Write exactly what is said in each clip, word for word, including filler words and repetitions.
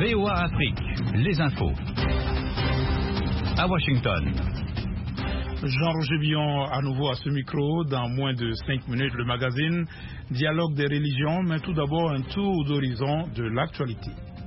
V O A Afrique, les infos. À Washington. Jean-Roger Billon à nouveau à ce micro dans moins de cinq minutes le magazine Dialogue des religions, mais tout d'abord un tour d'horizon de l'actualité.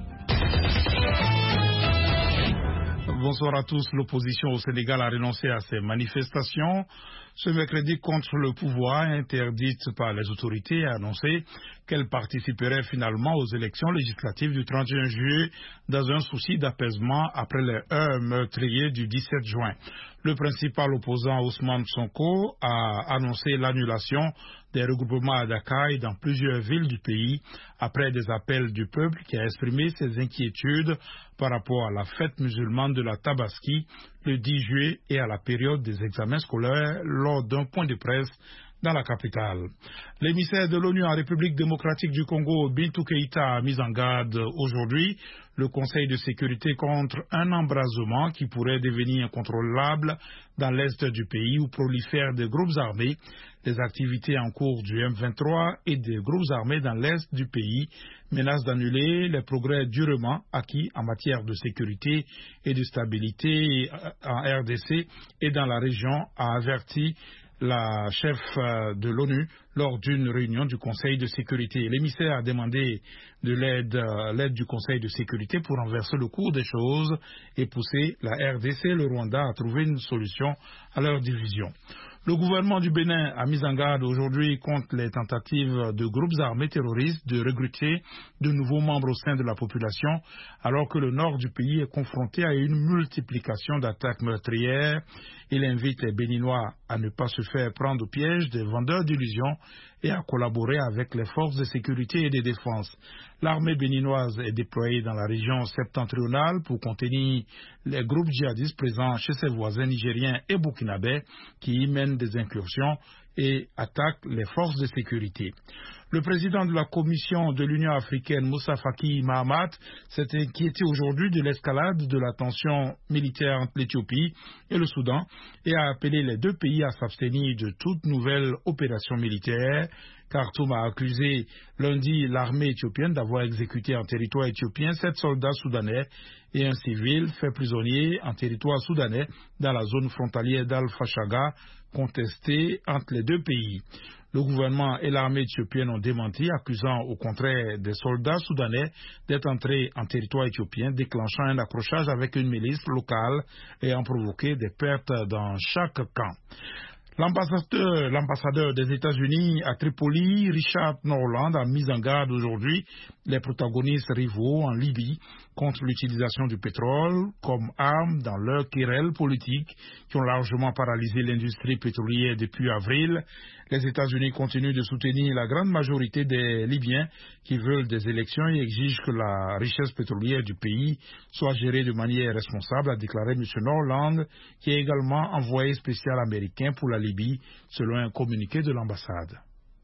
Bonsoir à tous. L'opposition au Sénégal a renoncé à ses manifestations ce mercredi contre le pouvoir interdite par les autorités et a annoncé qu'elle participerait finalement aux élections législatives du trente et un juillet dans un souci d'apaisement après les heurts meurtriers du dix-sept juin. Le principal opposant Ousmane Sonko a annoncé l'annulation des regroupements à Dakar et dans plusieurs villes du pays après des appels du peuple qui a exprimé ses inquiétudes par rapport à la fête musulmane de la Tabaski le dix juillet et à la période des examens scolaires lors d'un point de presse dans la capitale. L'émissaire de l'ONU en République démocratique du Congo, Bintou Keïta, a mis en garde aujourd'hui le Conseil de sécurité contre un embrasement qui pourrait devenir incontrôlable dans l'est du pays où prolifèrent des groupes armés, des activités en cours du M vingt-trois et des groupes armés dans l'est du pays menacent d'annuler les progrès durement acquis en matière de sécurité et de stabilité en R D C et dans la région, a averti la chef de l'ONU lors d'une réunion du Conseil de sécurité. L'émissaire a demandé de l'aide, l'aide du Conseil de sécurité pour renverser le cours des choses et pousser la R D C et le Rwanda à trouver une solution à leur division. Le gouvernement du Bénin a mis en garde aujourd'hui contre les tentatives de groupes armés terroristes de recruter de nouveaux membres au sein de la population, alors que le nord du pays est confronté à une multiplication d'attaques meurtrières. Il invite les Béninois à ne pas se faire prendre au piège des vendeurs d'illusions et à collaborer avec les forces de sécurité et de défense. L'armée béninoise est déployée dans la région septentrionale pour contenir les groupes djihadistes présents chez ses voisins nigériens et burkinabés qui y mènent des incursions et attaquent les forces de sécurité. Le président de la Commission de l'Union africaine, Moussa Faki Mahamat, s'est inquiété aujourd'hui de l'escalade de la tension militaire entre l'Éthiopie et le Soudan et a appelé les deux pays à s'abstenir de toute nouvelle opération militaire. Khartoum a accusé lundi l'armée éthiopienne d'avoir exécuté en territoire éthiopien sept soldats soudanais et un civil fait prisonnier en territoire soudanais dans la zone frontalière d'Al-Fashaga, contestée entre les deux pays. Le gouvernement et l'armée éthiopienne ont démenti, accusant au contraire des soldats soudanais d'être entrés en territoire éthiopien, déclenchant un accrochage avec une milice locale et ayant provoqué des pertes dans chaque camp. L'ambassadeur, l'ambassadeur des États-Unis à Tripoli, Richard Norland, a mis en garde aujourd'hui les protagonistes rivaux en Libye contre l'utilisation du pétrole comme arme dans leur querelle politique qui ont largement paralysé l'industrie pétrolière depuis avril. Les États-Unis continuent de soutenir la grande majorité des Libyens qui veulent des élections et exigent que la richesse pétrolière du pays soit gérée de manière responsable, a déclaré M. Norland, qui est également envoyé spécial américain pour la Libye, selon un communiqué de l'ambassade.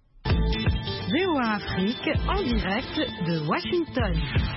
V O A Afrique en direct de Washington.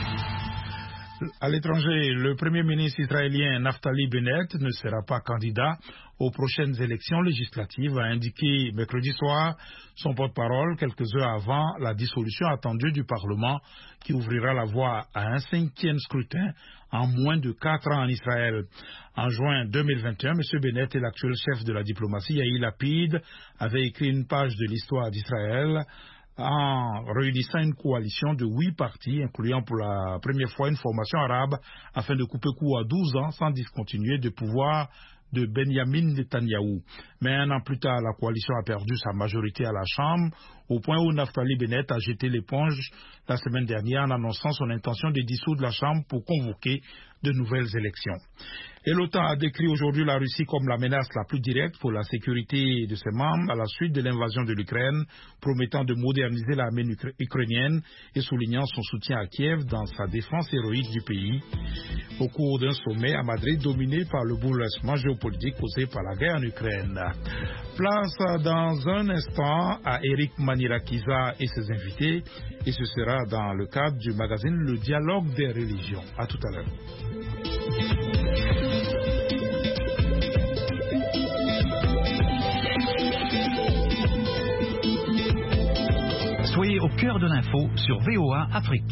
À l'étranger, le Premier ministre israélien Naftali Bennett ne sera pas candidat aux prochaines élections législatives, a indiqué mercredi soir son porte-parole quelques heures avant la dissolution attendue du Parlement qui ouvrira la voie à un cinquième scrutin en moins de quatre ans en Israël. En juin deux mille vingt et un, M. Bennett et l'actuel chef de la diplomatie, Yair Lapid, avaient écrit une page de l'histoire d'Israël en réunissant une coalition de huit partis, incluant pour la première fois une formation arabe, afin de couper court à douze ans sans discontinuer de pouvoir de Benjamin Netanyahou. Mais un an plus tard, la coalition a perdu sa majorité à la Chambre, au point où Naftali Bennett a jeté l'éponge la semaine dernière en annonçant son intention de dissoudre la Chambre pour convoquer de nouvelles élections. Et l'OTAN a décrit aujourd'hui la Russie comme la menace la plus directe pour la sécurité de ses membres à la suite de l'invasion de l'Ukraine, promettant de moderniser l'armée ukrainienne et soulignant son soutien à Kiev dans sa défense héroïque du pays, au cours d'un sommet à Madrid dominé par le bouleversement géopolitique causé par la guerre en Ukraine. Place dans un instant à Eric Manirakiza et ses invités, et ce sera dans le cadre du magazine Le Dialogue des religions. À tout à l'heure. Soyez au cœur de l'info sur V O A Afrique.